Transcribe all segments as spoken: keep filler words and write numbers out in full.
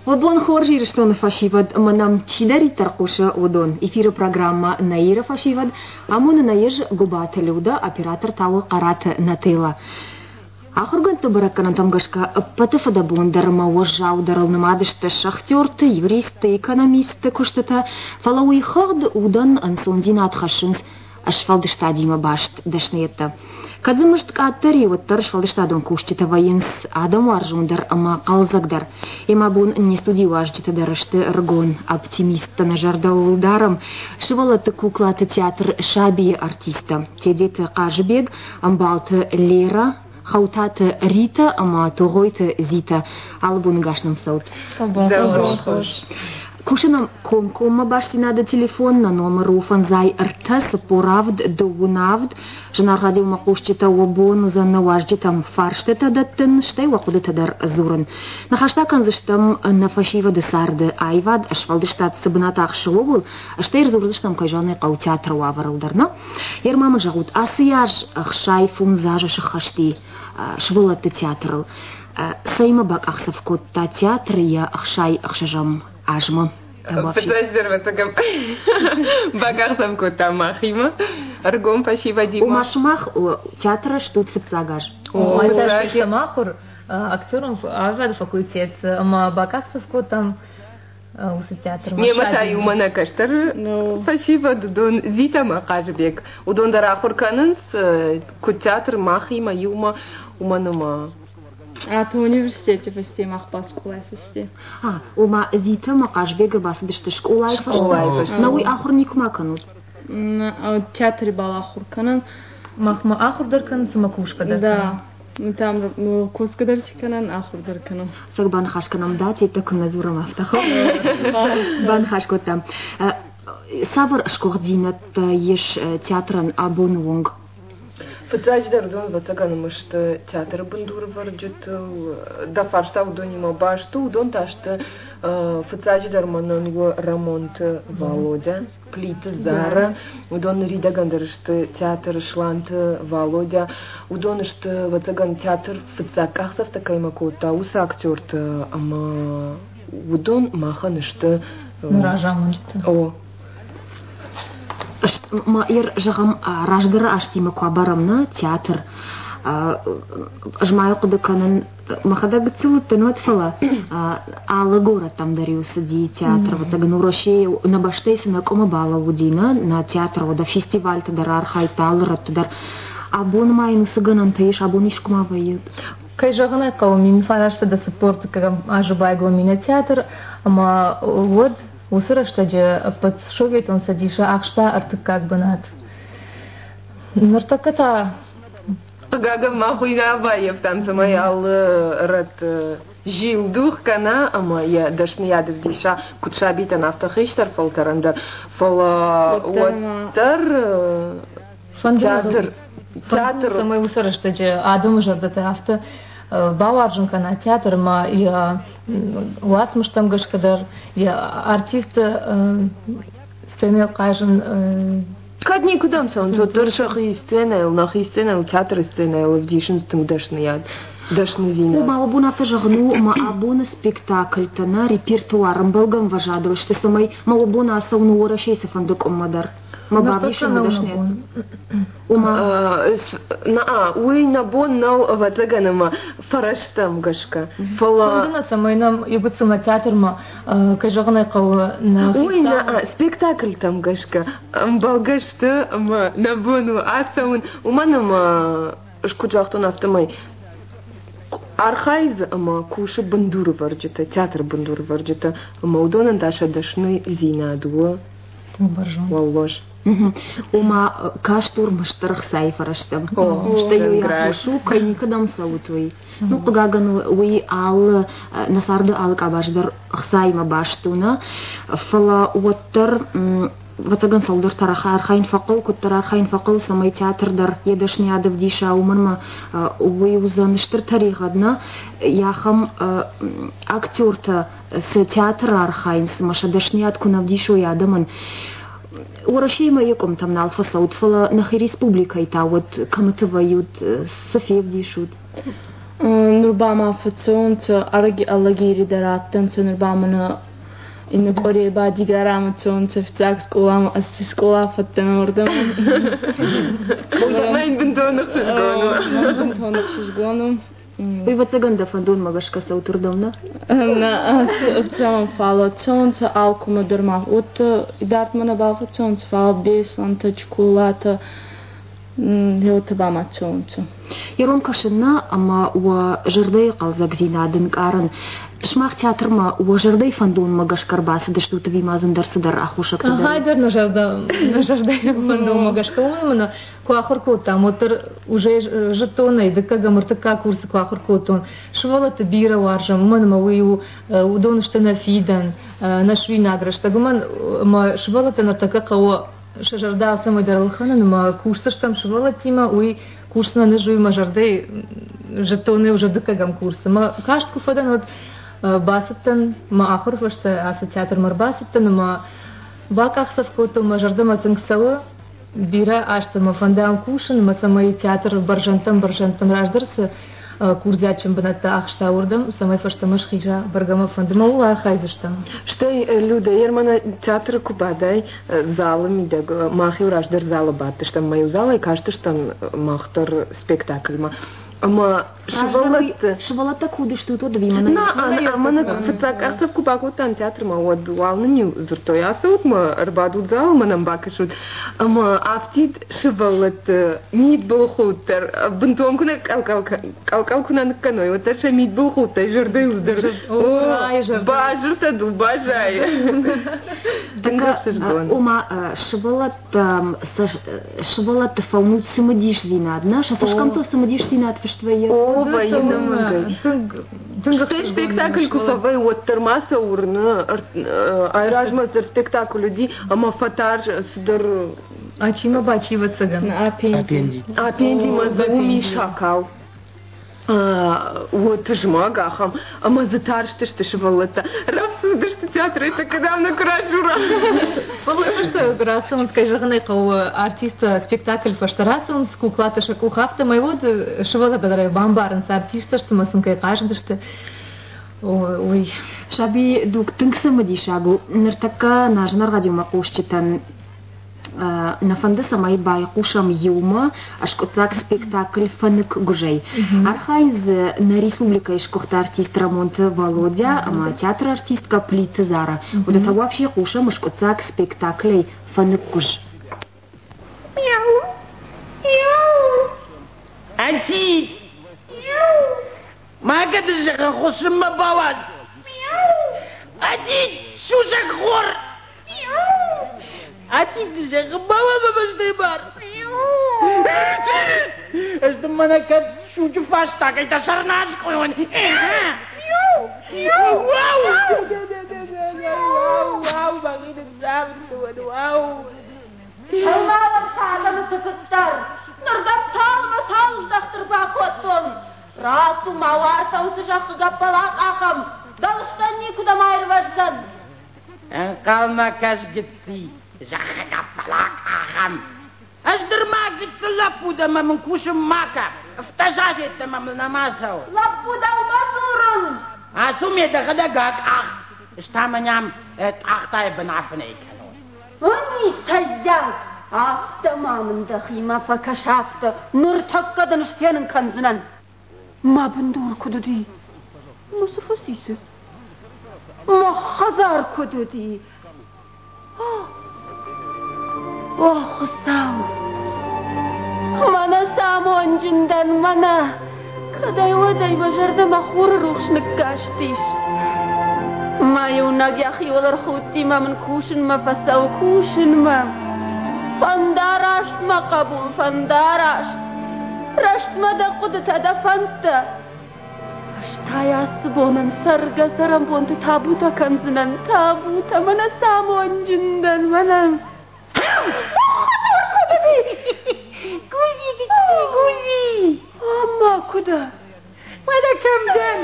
Водон хоржир что на фашивад, манам чидари таркуша водон. Эфира программа Наира фашивад, а муна наеж губат люда, оператор того карат натыла. Ахурган тубаракканан тамгашка патыфада бундар мауажау даралнымадышты шахтерты, юристы, экономисты куштата фалауи хагд удан ансундин атхашынс ашфалдышта дима башт дашнетта. Кадзымышт каттари оттар ашфалдыштадон куштита военс адам аржундар ама калзагдар. Ема бун не студию аждита дарашты ргон оптимиста на жардаулдарам шивалаты куклаты театр шабии артиста. Тедеты кажбег амбалты Лера Хаутата Рита, ама тогойта Зита, албун гашным саут. Кушинам комкома башти надо телефон на номеру фанзай рта сапоравд довунавд, жанар радио макушчита обон за наважди там фарштета даттен, штай вакудета дар зуран. На хаштакан заштам на фашива десарде айвад, ашвалдыштат сабынатах шыловыл, штайр зурдыштам кайжаны кау театра ваварылдарна. Ермамы жагут асияж ахшай фунзажа шахашти. Швылаты театрыл. Сайма бак ахсавкот та театр я ахшай ахшажам ажма. Подожди, ватагам. Бак ахсавкот там ахима. Аргом пашива дима. У машмах театра штут сыпцагаж. О, это самахур актером авад факультет. Ама бак ахсавкот там у театра. Не матай у мана каштар. Пашива дон зита макажбек. У дон дарахур канынс ку театр махима юма уманума. А то университете фасте махпас кулай фасте. А, ума зита макажбек бас дышты школай фасте. Науи ахур никума канут. На театре бал ахур канан. Махма ахур даркан самакушка да. Да. Там коскадарчи канан ахур дарканан. Сак бан хашканам да, тета куназура мафтахо. Бан хашкотам. Савр шкохдинат еш театран абонуонг. Фацаждар дон вацаганымышт театр бандур варджет да фарштав донима башту дон ташты фацаждар мананго ремонт Володя плиты зара удон ридагандарышт театр шлант Володя удонышт вацаган театр фацакахсав такайма кота уса актерт ама удон маханышт ражамынышты. О Ма ир жагам раждыра аштима куабарамна театр. Жмаю кудыканын махада гыцылы тенуат фала. Алы город там дариусы ди театр. Вот заган уроши на баштейсы на кома бала вудина на театр вода фестиваль тадар архайтал раттадар. Абон майну сыганан таиш абон ишкума вайыд. Кай жагана каумин фарашта да саппорт кагам ажыбай гломина театр. Ама вот усыра штаджа под шовет он садиша ахшта артык как бы над. Нартаката. Гага махуйна баев там замаял рат жил дух кана, ама я дашниядов диша кучабита нафтахиштар фолтарандар фола уаттар театр театр. Самый усыра штаджа адым жардата авто. Бауаржынка на театр, ма я уасмыш там гашкадар, я артист сценел кажен. Кадни кудам сон, то дуршахи сценел, нахи сценел, театр сценел, в дишинстым дашнияд. Дашны зина. Ма абун автожагну, ма абун спектакль тана репертуаром болгам важадру, что самой ма абун асауну урашейся фандук омадар. Ма бабишин дашнет. Ума на а уй на бон нау ватаганама фараштам гашка. Фала. Фандуна самой нам югуцу на театр ма кажагнай кау на. Уй на а спектакль там гашка. Болгашты ма на бону асаун уманама шкуджахтун автомай. Архайз ама куши бандуры варджета, театр бандуры варджета, ама удонан даша дашны зина дуа. Валлош. Ума каштур маштарх сайфараштам. Что я шу кайникадам саутвей. Ну кугагану уи ал насарды ал кабаждар хсайма баштуна. Фала уаттар ватаган салдар тараха архайн факыл куттар архайн факыл самай театрдар едашни адов диша умарма уи узаныштыр тарихадна яхам актерта с театра архайн с машадашни адкунав дишу ядаман. Урашейма яком там на алфа саут фала нахи республика и та вот камытывают Софиев дишут. Nurbama fatsonca argi allagiri darattan so nurbamana in Korea ba digaram tsonca ftax kolam assis kola fattan orada. Nein, bin da noch so Nein, bin da noch so gonu. И вот цыганда фандун магашка саутурдомна. На цам фала tsonca alkuma durma. От идартмана ба fatsonca фала бесланта чоколата. هيوت باما تشونتو يروم كشنا أما وجردي قلزق زينادن كارن شماخ театр ма وجردي فندون ماغش كرباس دشتو تبي مازن درس در أخوشك تدري هايدر نجردا نجردا فندون ماغش كون كواخر كوتا موتر уже жетона и дека гамртка курс كواخر كوتون швала тбира варжам ман мавию удоншта на фидан на швинаграш тагман ма швала тенартака као شجردا سمو درلخانه نما курсыш там швала тима уй курсна нежуй мажарды жетоны уже дыкагам курсы ма каштку фадан вот басыттан ма ахыр фашта аса театр марбасыттан ма баках саското мажарды мацыңсалы бира ашты ма фандам кушын ма самай театр баржантам баржантам раждырсы курзячым бната ахшта урдам самай фаштамаш хижа баргама фандыма улар хайзыштам Что люди, ермана театр кубадай залы мидег махи ураждыр залы бат, что мою залы и кажется, что махтор спектакль ма. Ама швалат швалата куды что то двима на ана мана фацак ахсав кубаку там театр ма вот дуалны не зуртой асаут ма рбадут зал манам бакашут ама афтит швалат мид был хутер бунтом куна калкал калкал куна наканой вот это мид был хутер жордой уздер о бажурта ду бажай ума швалат швалат фаунут самодиш зинадна шасашкамто самодиш зинад О, военному. Что спектакль куфавай от термаса урна, айражмастер спектакль люди, ама фатар сдер. А чима бачива цыган? апенди. Апенди мазауми шакал. Вот жмагахам, а мазатар что что швалата. Раз что театр это когда на кражура. Фалай что раз он скажет гнай кау артиста спектакль фаштарас он скуклата шаку хафта майвод швала бадрай бамбарн с артиста что масын кай каждый что ой шаби дук тынкса мадишагу нертака нажнар радио макушчитан на фанды самай бай кушам юма ашкоцак спектакль фанык гужей архайз на республика ишкохта артист Рамонт Володя ама театр артистка Пли Цезара вот это вообще кушам ашкоцак спектаклей фанык гуж мяу мяу анти мяу магады жака хошымма бавад мяу анти шужак хор мяу Ati dice che bava basta bar. Este mana că șuju fasta că te sarnați cu un. Wow! Wow, wow, bagay de sabi to wow. Halmawar sala masaktar. Nardam sal masal dakhtar ba khoton. Rasu mawar ta usjaq gapalak akam. Dalstani kuda mayr varsan. En kalma kas gitti. Zaga palak aham. Asder magit lapuda mamın kuşum maka. Ftazaz ettim mamın namazao. Lapuda umazurun. Asumye de kada gak ah. İstamanyam et ahtay benafne ikano. Oni istayyan. Afta mamın da khima fakashafta. Nur takkadan işpiyanın kanzınan. Ma bundur kududi. Musufasisi. Ma hazar kududi. Ah. Oh, sao? Mana samon jindan mana? Kaday waday bajarda mahur ruxshnik kashtish. Mayunag yaxi walar khuti ma min kushin ma fasaw kushin ma. Fandarasht ma qabul fandarasht. Rasht ma da qudta da fanta. Ashtaya sbonan sarga saram bontu tabuta kanzinan tabuta mana samon jindan mana. Guzi bitti, guzi. Amma kuda. Bana kimden?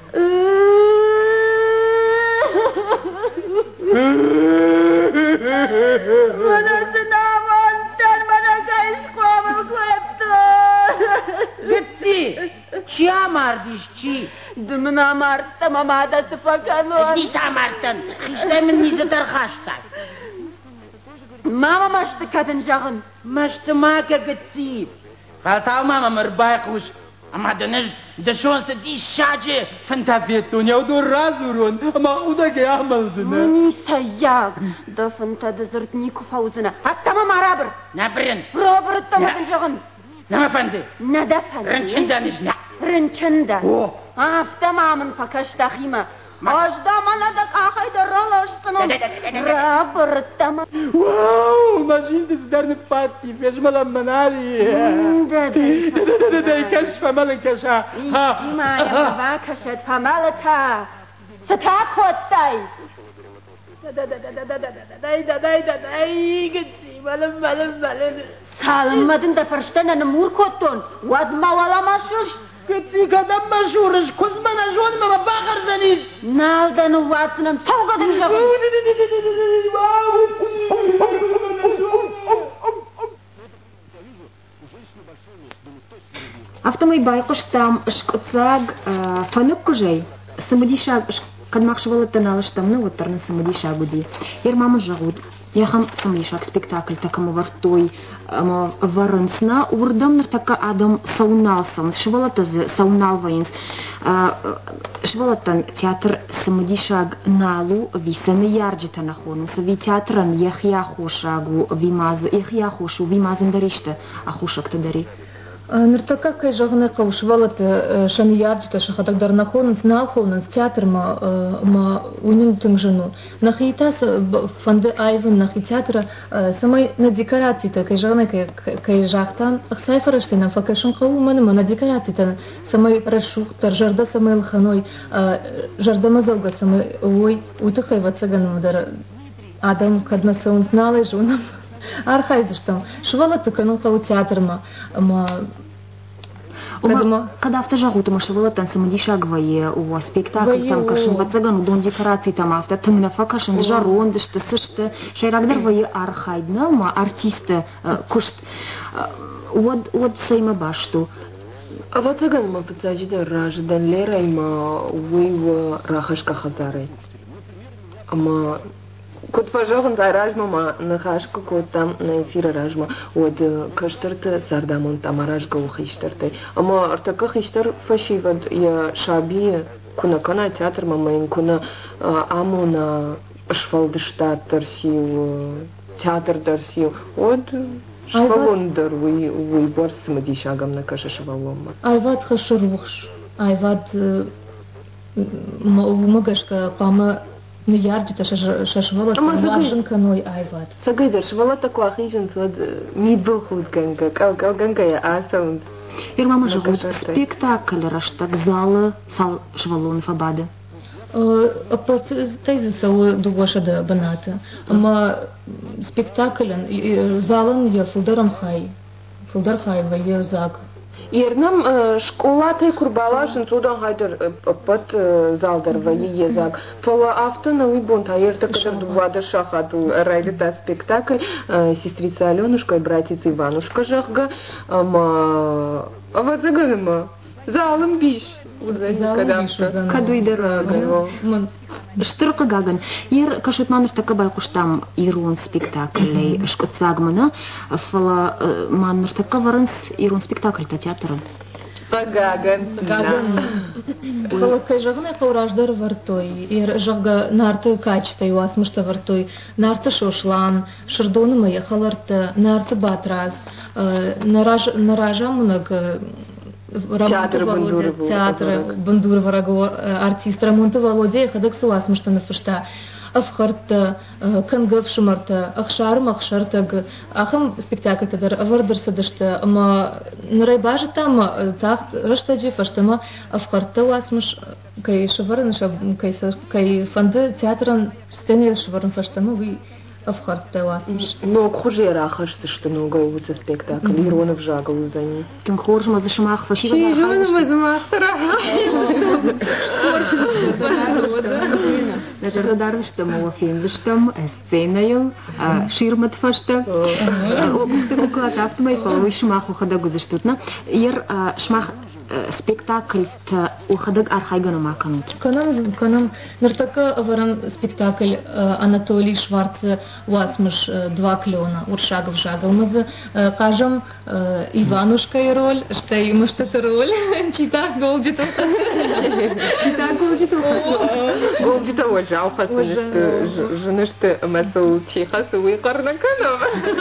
Bana sınavandan bana kayış kuamı kuyaptı. Bitti. چی آماردیش چی؟ من آماردم اما دست فکرون نیست آماردن خیشته من نیزه در خاشتن ماما مشت کدن جاغن مشت ما که گتیب خالتاو ماما مربای قوش اما دنج دشون سدی شاجه فانتازیت دنیا و دور رازورون اما او دا که عمل زنه منی سیاق دا فانتا دزرت نیکو فوزنه حتی ما مرابر نبرن برابرت دا مدن جاغن نما فنده ندا فنده رنچنده نجنه رنچنده اوه افتا ما من فکش تخیمه آجدا من دا کاخی در رالاشتنم برابرت دا ما واو ماشین دست در نفاتی فیش ملا منالی دا دا دا دا دا کشف ملا کشا ایشی مایا با کشت فمالتا ستا خودتای دا دا دا دا دا دا دا دا دا دا دا گتی ملم ملم ملم سالم مدن دا فرشتن نمور کتون ود مولا مشوش گتی قدم مشورش کز من اجون ما باخر زنیش نال دا نواتنم سو قدم جاگن Автомой байкуш там шкцаг фанук кужей. Самодиша кадмахшвала таналыш там ну вот тарна самодиша гуди. Ер мама жагуд. Я хам самодиша спектакль такому вартой варансна урдам нар така адам сауналсам. Швалата саунал воинс. Швалатан театр самодиша налу висами ярджита нахону. Сави театран яхья хошагу вимаз яхья хошу вимазен даришта ахушак тадари. Нартака кай жагны кавшвалат шаны ярджита шахатак дарнахонус налхонус театр ма ма унин тыңжыну. Нахитас фанды айвын нахи театра самай на декорацита кай жагны кай жахтан сайфарышты на факашын кау маны на декорацита самай рашухтар жарда самай лханой жарда мазалга самай ой утыхай вацаган мудар адам кадна саун знала жунам архайзыштам швалат канун кау театр ма ма Когда авто жагу там швала там самодиша гвае у спектакль там кашин вацаган дон декорации там авто тыңна факашин жарон дышты сышты шайрагдар вае архайдна ма артисты кушт вот вот сейма башту А вот аган ма подзаджида раждан лера има уйва рахашка хазарай ама кот фажоган заражма ма нахашка кот там на эфира ражма от каштарта сардамон там аражга ухиштартай ама артака хиштар фашивад я шаби куна кана театр мамаин куна амона швалдыштат тарсил театр дарсил от швалондар уй уй борс мадишагам на каша швалома айват хашурвуш айват магашка пама Ну ярджита шашвала там каной айват. Сагайдар швала такой ахижен сад мид был худ ганга, кал кал ганга я асаун. Ир мама живут спектакль раштак зала сал швалон фабада. По тези са дугоша да баната. Ама спектаклен залан я фулдарам хай. Фулдар хай ва я заг. Ернам школатай курбалашын судан хайдар пат залдар ва езак. Фала автона уйбон таерта кадар дувада шахату райдата спектакль сестрица Аленушка и братец Иванушка жахга. Ама авазаганама залым биш. Кадуй дорога. Штырка гаган. Ир кашутманыр така байкуштам ирун спектаклей шкоцагмана. Фала маныр така варынс ирун спектакль та театрын. Пагаган. Гаган. Фала кай жагна каураждар вартой. Ир жага нарты качтай уасмышта вартой. Нарты шошлан. Шырдоны мая халарты. Нарты батрас. Наражамунаг Театр Бандурова. Театр Бандурова, артист Рамонта Володя, ходок суас муштаны фышта. Афхарта, кангав шумарта, ахшарм ахшартаг, ахам спектакль тадар авардырса дышта, ама нарайбажа там тахт раштаджи фаштама афхарта уасмыш кай шаваран кай кай фанды театран сцене шаваран фаштама вы афхарта уасмыш. Но хуже рахашты что много у спектакль Иронов жагал за ней. Тем хорж мазашмах фашива. Иронов мазашмах. Нажардадар что мы фильм что сценою ширмат фашта. Окты уклад автомой фалуй шмах ухадаг уздыштутна. Ер шмах спектакль ухадаг архайгана маканут. Канам канам нартака варам спектакль Анатолий Шварц Уасмыш два клена уршагов жагал. Мы кажем Иванушка роль, что ему что-то роль. Чита голдита. Чита голдита. Голдита уже, а ухасмыш жены что масл чиха суи карнаканов.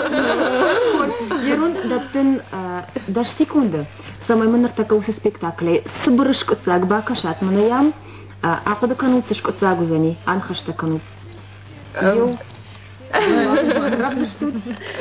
Ерун даттен даш секунды. Самый мы нартака усы спектаклей. Сбрышка цаг бакашат манаям. А куда канут сышка цагу за ней? Анхашта канут. Йо. Правда что?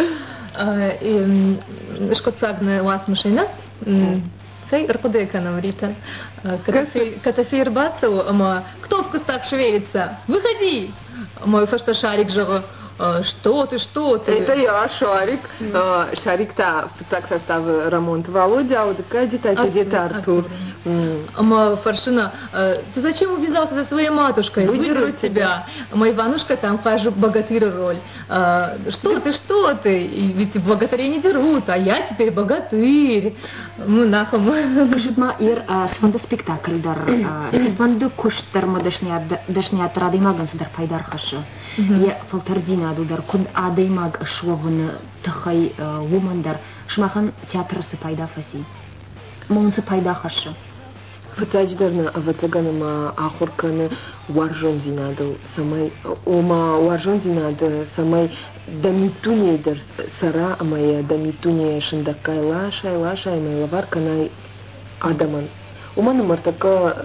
Шкоцагна вас машина. Цей РПД намрита. Катафир бацу, ама кто в кустах шевелится? Выходи! Мой фашта шарик живо. Что ты, что ты? Это я, Шарик. Шарик-то так состав ремонт Володя, а вот такая деталь, где-то Артур. Ама Фаршина, ты зачем увязался за своей матушкой? Выдеру тебя. Мой Иванушка там кажу богатырь роль. Что ты, что ты? Ведь богатырей не дерут, а я теперь богатырь. Ну, нахам. Кашутма ир сванда спектакль дар. Сванда куштарма дашнят радимаган садар пайдар хаша. Я фалтардина дудар куд адаймаг швовын тахай вумандар шмахан театрсы пайда фаси. Монсы пайда хаша. Фатаждарна аватаганама ахурканы варжон зинадыл самай ома варжон зинады самай дамитуне дар сара амая дамитуне шындакайла шайла шаймай лаварканай адаман. Уманы мартака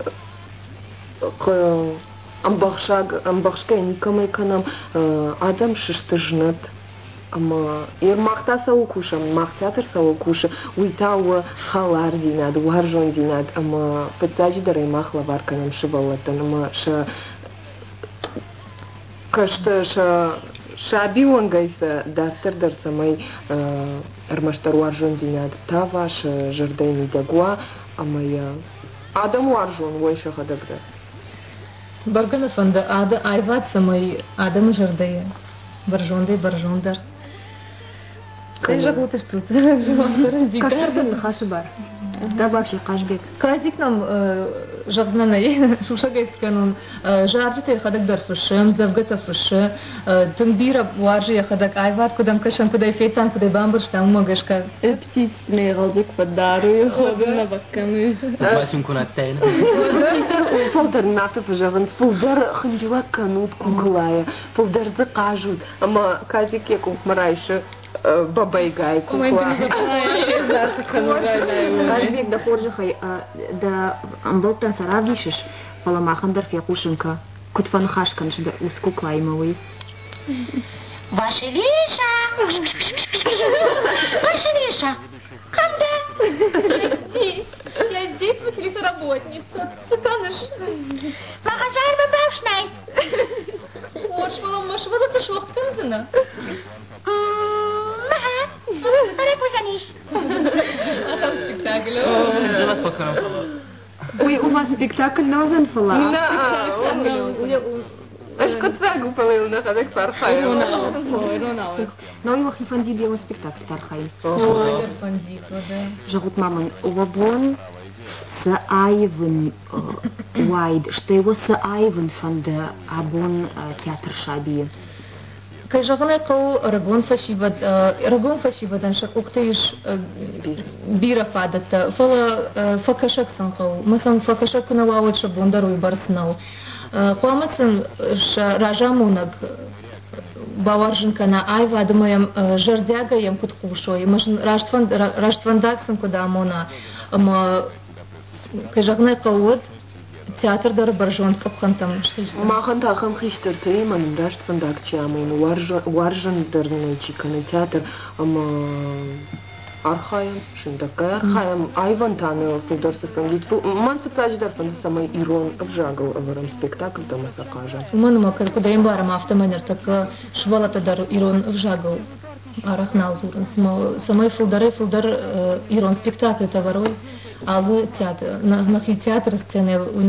к амбахшаг амбахшка никамай канам адам шиштыжнат. Ама ир махта саукуша, махтятыр саукуша, уйтауа халар зинад, варжон зинад, ама пытаждарай махла варканам шивалатан, ама ша кашта ша шабион гайса дартер дар самай армаштар варжон зинад, тава ша жардайни дагуа, ама я адам варжон вайша хадагда. Баргана фанда ада айват самай адам жардая, варжондай варжондар. Кай жагуты что? Каштардан хашы бар. Да вообще кашбек. Казик нам жагзнанай шушагайсканун жаржите хадагдар фышем, завгата фыше, тынбира варжи хадак айват кудам кашан кудай фейтан кудай бамбурштан могашка. Птичный голдик подарую, ходим на баканы. Масим кунаттайн. Фолдар нафта пожаван, фолдар ханджила канут куклая, фолдар закажут, ама казик яку марайша. Бабайгай кукла. Казбек да хоржахай да амбалтан саравишиш паламахандар фякушенка кутфан хашканш да ус кукла имовый. Василиса! Василиса! Когда? Я здесь. Я здесь, Василиса, работница. Сыканыш. Магазар бабавшнай. Хош, малам, маша, вот это швах тынзина. Маха, перепузанись. А там спектакль. Живот покром. Ой, у вас спектакль назан фала. Аж кацагу палил на хадак фархай. Но его хифанди белый спектакль тархай. Ой, фанди, да. Жагут маман увабон с айвен вайд, что его с айвен фанда абон театр шаби. Кай жагнай кау рагон фашивад, рагон фашивадан шак уктыш бира фадата. Фала факашак санкау. Масам факашак на лавот шабундару и барснау. Куамасын ражамунаг баваржинка на айва думаем жардяга ем куткушо. И машин раштван раштвандаксан куда амона. Ама кай жагнай кау театр дар баржон капхантам. Махан тахам хиштер тейман дашт фандак чамун варжон варжон дарный чиканы театр ама архаям шиндакай архаям айван таны филдорсы фангит ман пытаждар фанды самай ирон обжагал аварам спектакль там асакажа. Уманума куда им барам автоманер так швалата дар ирон обжагал. Арахнал зуран. Самой филдары филдар ирон спектакль товарой. А вы театр, на театр сцены, на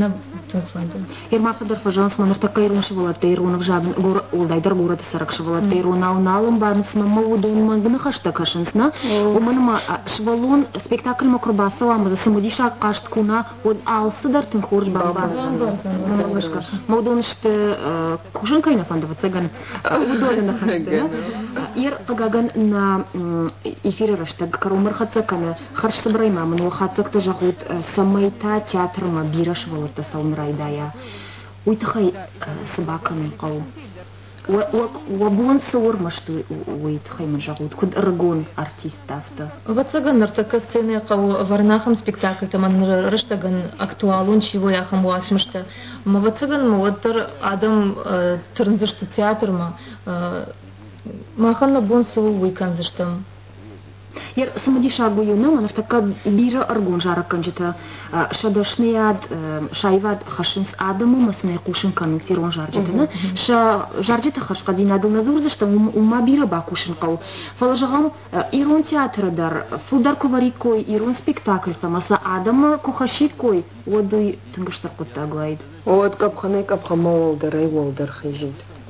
тынфанды. Ирмафтадыр фажанс маныр такай рун шывалат тейрунов жабын гор улдайдар город сарак шывалат тейруна уналым барнысма мавудун мангны хашта кашынсна. Уманма швалун спектакль макрубаса ламаза самудиша кашткуна от алсыдар тынхурж бамбар. Мавудун шты кушынкайна фандова цыган удолена хашты. Ир кагаган на эфире раштаг карумар хацакана харш собрайма мну хацак тажахут самайта театрма бираш волта саунрайдая. Уйтхай собаканым кау. Вабон сорма что уйтхай манжахут куд рагон артистафта. Вацаган нартака сцены кау варнахам спектакль таман раштаган актуалун чего я хам уасмышта. Ма вацаган маваттар адам тырнзышты театрма маханна бон су уйкан зыштам. Ер самодиша гуюна, манар така бира аргон жара канжета шадашнияд шайвад хашинс адаму масне кушин канин сирон жаржетена. Ша жаржета хашкадин адыл назур зашта ума бира ба кушин кау. Фалажагам ирон театрдар, фудар коварикой, ирон спектакль тамаса адама кухашикой, воды тангыштар кутта гуайд. Вот капханы капхама волдар, ай волдар хижит.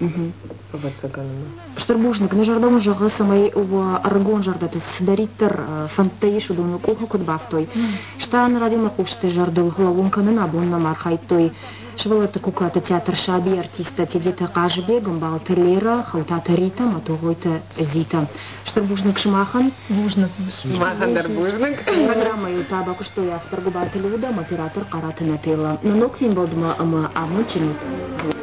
Штарбужник на жардам жага самай в аргон жардаты сдариттер фантаишу дону куху код бафтой. Штан радио макуште жардал главун канана бонна мархайтой. Швалата куката театр шаби артиста тедета кажбе гамбал телера хаутата рита матогойта зита. Штарбужник шмахан Бужник. Шмахан дарбужник. Программа ютаба куштой автор губатель уда оператор карата натела. На ноквин бодма ама амучин.